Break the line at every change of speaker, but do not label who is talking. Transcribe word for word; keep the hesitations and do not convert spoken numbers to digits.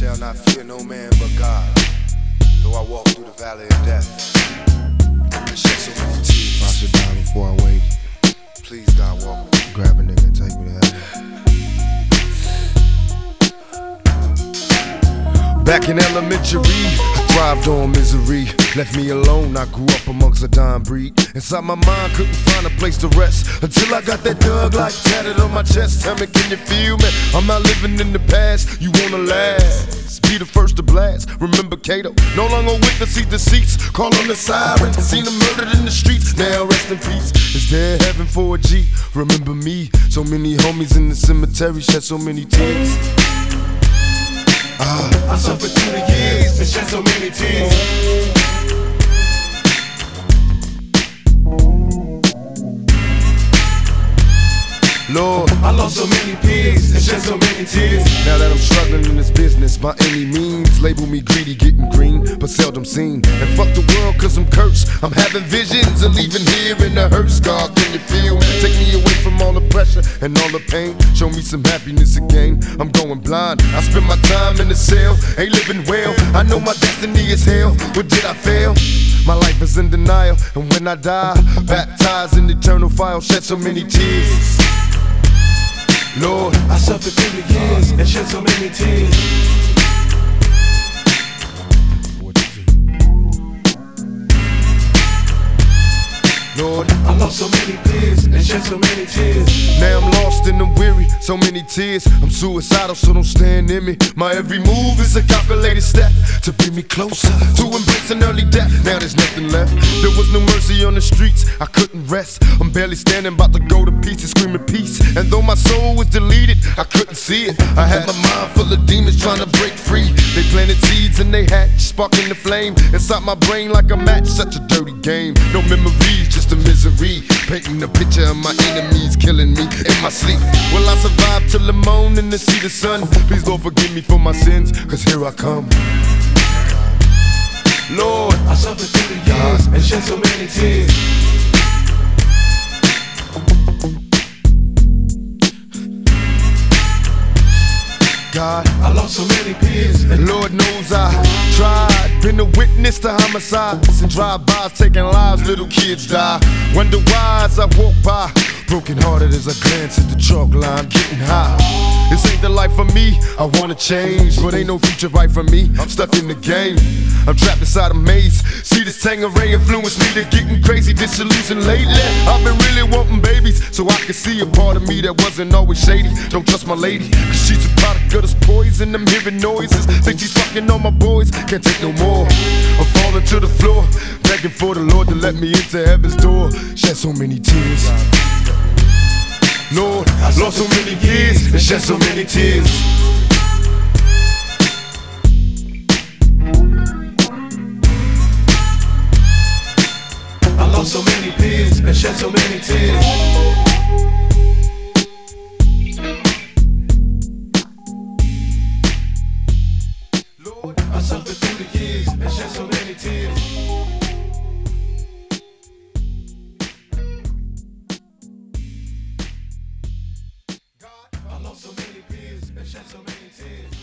shall not fear no man but God. Though I walk through the valley of death, and shed so many tears.
I should die before I wake.
Please, God, walk with me.
Grab a nigga and take me to heaven. Back in elementary, I thrived on misery. Left me alone, I grew up amongst a dying breed. Inside my mind, couldn't find a place to rest until I got that Thug Life tatted on my chest. Tell me, can you feel me? I'm not living in the past, you wanna last. Be the first to blast. Remember Kato, no longer with us, see deceits. Call on the sirens, seen them murdered in the streets. Now rest in peace. Is there heaven for a G? Remember me, so many homies in the cemetery shed so many tears.
Uh, I suffered through the years and shed so many tears.
Lord,
I lost so many peers and shed so many tears.
Now that I'm struggling in this business by any means, label me greedy, getting green, but seldom seen. And fuck the world cause I'm cursed. I'm having visions of leaving here in the hurt scar. Can you feel me? Take me away from all the pressure and all the pain. Show me some happiness again. I'm going blind. I spend my time in the cell, ain't living well. I know my destiny is hell. What did I fail? My life is in denial, and when I die, baptized in eternal fire, shed so many tears. Lord,
I suffered through the years and shed so many tears.
Lord,
I lost so many peers and shed so many tears.
Now I'm lost and I'm weary, so many tears. I'm suicidal, so don't stand near me. My every move is a calculated step to bring me closer to embracing early death. Now there's nothing left. There was no mercy on the streets, I couldn't rest. I'm barely standing, about to go to pieces, screaming peace. And though my soul was deleted, I couldn't see it. I had my mind full of demons trying to break free. They planted seeds and they hatched, sparking the flame inside my brain like a match. Such a dirty game, no memories, just a misery. Painting a picture of my enemies killing me in my sleep. Will I survive till the morning to see the sun? Please Lord forgive me for my sins, cause here I come. Lord,
I suffered through the years and shed so many tears.
God,
I lost so many peers.
Lord knows I tried, been a witness to homicides and drive-bys taking lives, little kids die. Wonder why as I walk by, broken hearted as I glance at the chalk line, getting high. This ain't the life for me, I wanna change, but ain't no future right for me, I'm stuck in the game. I'm trapped inside a maze, see this Tangeray influence me to getting crazy, disillusioned lately. I've been really wanting babies, so I can see a part of me that wasn't always shady. Don't trust my lady, cause she's a product of this poison. I'm hearing noises, think she's fucking on my boys, can't take no more. I'm falling to the floor, begging for the Lord to let me into heaven's door. Shed so many tears. Lord, I lost so many years and shed so many tears.
I lost so many peers and shed so many tears. Lord, I suffered through the years and shed so many tears. I lost so many peers and shed so many tears.